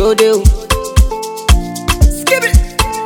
Jodeo. Skip it.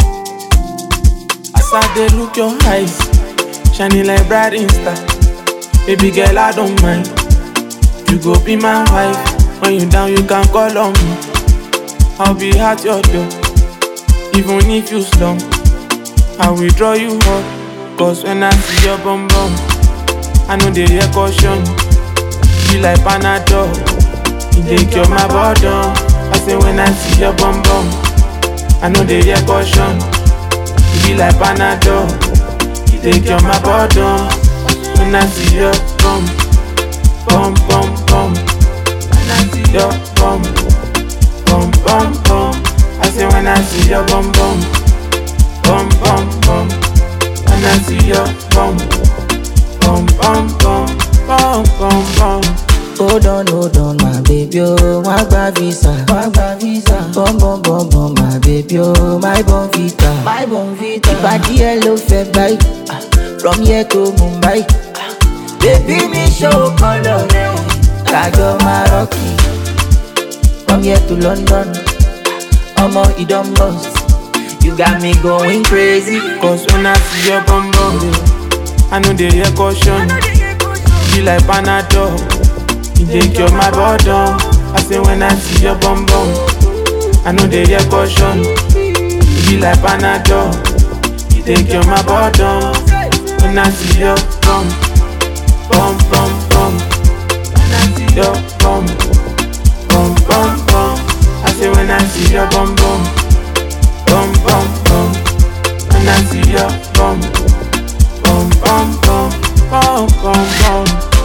As I dey look your eyes, shining like bright Insta. Baby girl, I don't mind. You go be my wife. When you down, you can call on me. I'll be at your door, even if you slump. I will draw you up, cause when I see your bum bum, I know they hear caution. Be like Panadol, you take cure my boredom. I say when I see your bum bum, I know they hear caution. Be like Panadol, you take cure my boredom. When I see your bum, bum bum bum, when I see your bum, bum bum bum. I say when I see your bum bum, bum bum bum. When I see your bum, bum bum bum, bum bum bum. Hold on, my baby, oh, my visa. Bum bum bum bum, my baby, oh, my bonvita. Ìbàdí ẹ ló fẹ́ báyìí, from here to Mumbai. Baby mi show color rẹ, kájọ máa rọ́ọ̀kì. From here to London, ọmọ ìdán must. You got me going crazy. Cause when I see your bum bum, I know they hear caution. Be like Panadol, you take cure my boredom. I say when I see your bum bum, I know they hear caution. Be like Panadol, you take cure my boredom. When I see your bum, bum bum bum. When I see your bum, bum bum bum. I say when I see your bum bum, bum bum bum. When I see your bum, bum bum bum, bum bum bum.